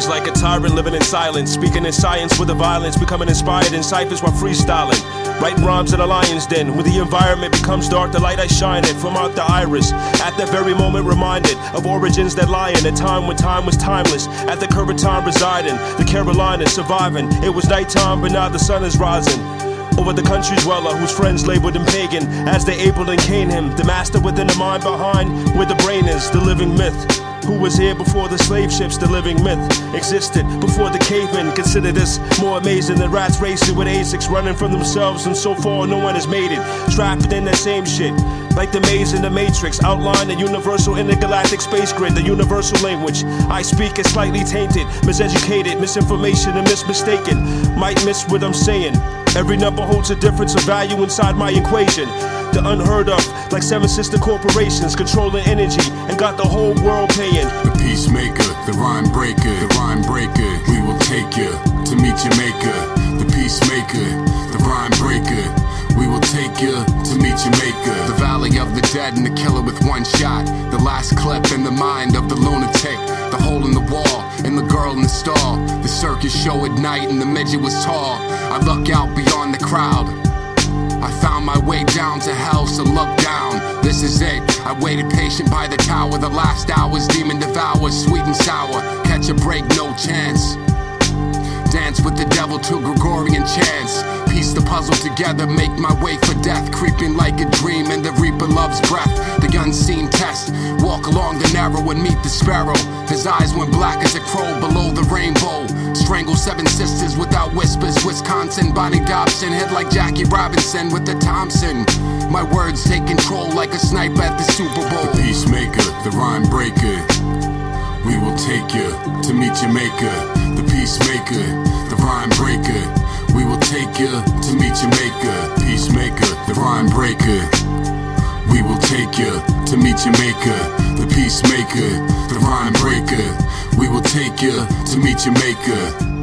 like a tyrant living in silence, speaking in science with the violence, becoming inspired in ciphers while freestyling. Writing rhymes in a lion's den. When the environment becomes dark, the light I shine it from out the iris. At that very moment reminded of origins that lie in a time when time was timeless. At the current time residing, the Carolinas surviving. It was nighttime, but now the sun is rising. Over the country's dweller, whose friends labeled him pagan, as they able and cane him. The master within the mind behind, where the brain is, the living myth. Who was here before the slave ships, the living myth existed before the cavemen. Consider this more amazing than rats racing with Asics, running from themselves, and so far no one has made it. Trapped in that same shit, like the maze in the Matrix. Outline the universal intergalactic space grid, the universal language I speak is slightly tainted, miseducated, misinformation and mismistaken. Might miss what I'm saying. Every number holds a difference of value inside my equation. The unheard of, like 7 sister corporations controlling energy and got the whole world paying. The peacemaker, the rhyme breaker, we will take you to meet your maker. The peacemaker, the rhyme breaker, we will take you to meet your maker. The valley of the dead and the killer with one shot. The last clip in the mind of the lunatic. The hole in the wall and the girl in the stall. The circus show at night and the midget was tall. I look out beyond the crowd. I found my way down to hell, so look down. This is it. I waited patient by the tower. The last hours, demon devour, sweet and sour. Catch a break, no chance. Dance with the devil to Gregorian chants. Piece the puzzle together, make my way for death. Creeping like a dream and the reaper loves breath. The unseen test, walk along the narrow and meet the sparrow. His eyes went black as a crow below the rainbow. Strangle 7 sisters without whispers. Wisconsin, Bonnie Dobson, hit like Jackie Robinson with the Thompson. My words take control like a sniper at the Super Bowl. The peacemaker, the rhyme breaker, we will take you to meet your maker. The peacemaker, the rhyme breaker, we will take you to meet your maker. Peacemaker, the rhyme breaker, we will take you to meet your maker. The peacemaker, the rhyme breaker, we will take you to meet your maker.